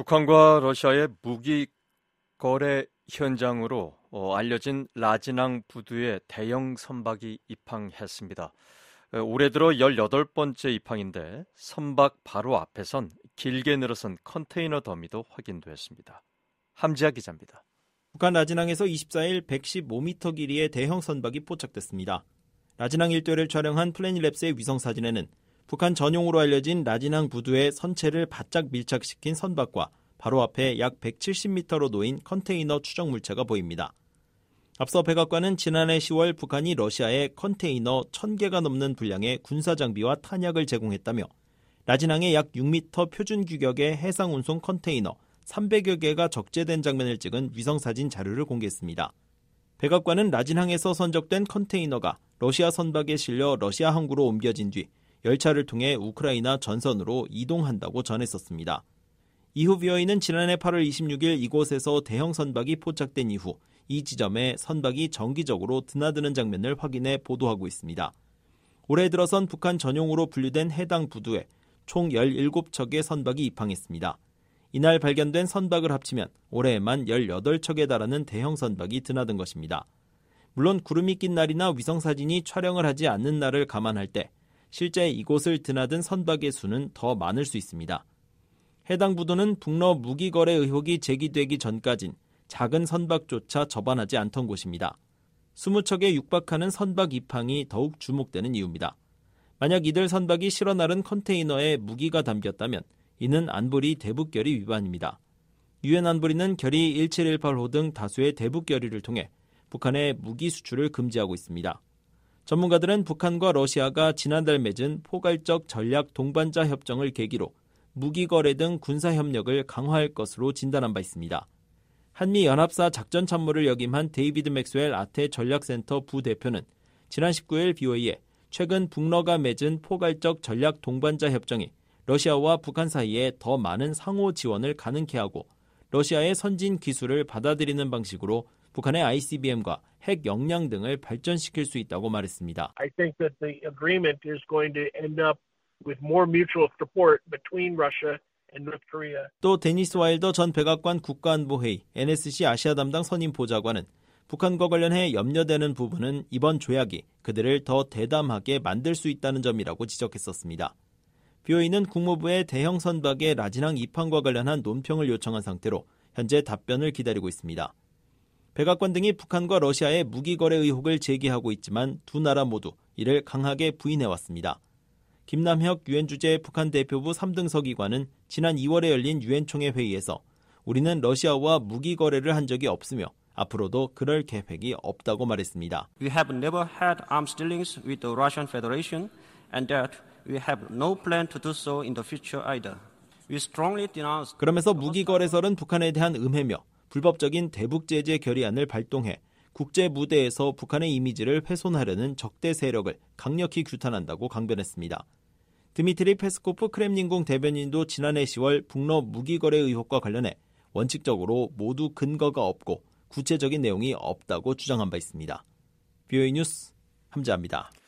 북한과 러시아의 무기 거래 현장으로 알려진 라진항 부두에 대형 선박이 입항했습니다. 올해 들어 18번째 입항인데 선박 바로 앞에선 길게 늘어선 컨테이너 더미도 확인됐습니다. 함지아 기자입니다. 북한 라진항에서 24일 115m 길이의 대형 선박이 포착됐습니다. 라진항 일대를 촬영한 플래닛랩스의 위성사진에는 북한 전용으로 알려진 라진항 부두에 선체를 바짝 밀착시킨 선박과 바로 앞에 약 170m로 놓인 컨테이너 추정 물체가 보입니다. 앞서 백악관은 지난해 10월 북한이 러시아에 컨테이너 1000개가 넘는 분량의 군사장비와 탄약을 제공했다며 라진항에 약 6m 표준 규격의 해상운송 컨테이너 300여 개가 적재된 장면을 찍은 위성사진 자료를 공개했습니다. 백악관은 라진항에서 선적된 컨테이너가 러시아 선박에 실려 러시아 항구로 옮겨진 뒤 열차를 통해 우크라이나 전선으로 이동한다고 전했었습니다. 이후 VOA는 지난해 8월 26일 이곳에서 대형 선박이 포착된 이후 이 지점에 선박이 정기적으로 드나드는 장면을 확인해 보도하고 있습니다. 올해 들어선 북한 전용으로 분류된 해당 부두에 총 17척의 선박이 입항했습니다. 이날 발견된 선박을 합치면 올해에만 18척에 달하는 대형 선박이 드나든 것입니다. 물론 구름이 낀 날이나 위성사진이 촬영을 하지 않는 날을 감안할 때 실제 이곳을 드나든 선박의 수는 더 많을 수 있습니다. 해당 부두는 북러 무기거래 의혹이 제기되기 전까진 작은 선박조차 접안하지 않던 곳입니다. 20척에 육박하는 선박 입항이 더욱 주목되는 이유입니다. 만약 이들 선박이 실어 나른 컨테이너에 무기가 담겼다면 이는 안보리 대북결의 위반입니다. 유엔 안보리는 결의 1718호 등 다수의 대북결의를 통해 북한의 무기 수출을 금지하고 있습니다. 전문가들은 북한과 러시아가 지난달 맺은 포괄적 전략 동반자 협정을 계기로 무기 거래 등 군사 협력을 강화할 것으로 진단한 바 있습니다. 한미 연합사 작전 참모를 역임한 데이비드 맥스웰 아태 전략센터 부대표는 지난 19일 BOA에 최근 북러가 맺은 포괄적 전략 동반자 협정이 러시아와 북한 사이에 더 많은 상호 지원을 가능케 하고 러시아의 선진 기술을 받아들이는 방식으로 북한의 ICBM과 핵 역량 등을 발전시킬 수 있다고 말했습니다. I think that the agreement is going to end up with more mutual support between Russia and North Korea. 또 데니스 와일더 전 백악관 국가안보회의 NSC 아시아 담당 선임 보좌관은 북한과 관련해 염려되는 부분은 이번 조약이 그들을 더 대담하게 만들 수 있다는 점이라고 지적했었습니다. BOA는 국무부의 대형 선박의 라진항 입항과 관련한 논평을 요청한 상태로 현재 답변을 기다리고 있습니다. 백악관 등이 북한과 러시아의 무기 거래 의혹을 제기하고 있지만 두 나라 모두 이를 강하게 부인해왔습니다. 김남혁 유엔 주재 북한 대표부 3등 서기관은 지난 2월에 열린 유엔 총회 회의에서 우리는 러시아와 무기 거래를 한 적이 없으며 앞으로도 그럴 계획이 없다고 말했습니다. We have never had arms dealings with the Russian Federation and that we have no plan to do so in the future either. We strongly denounce. 그러면서 무기 거래설은 북한에 대한 음해며 불법적인 대북 제재 결의안을 발동해 국제 무대에서 북한의 이미지를 훼손하려는 적대 세력을 강력히 규탄한다고 강변했습니다. 드미트리 페스코프 크렘린궁 대변인도 지난해 10월 북러 무기 거래 의혹과 관련해 원칙적으로 모두 근거가 없고 구체적인 내용이 없다고 주장한 바 있습니다. BOA 뉴스 함지아입니다.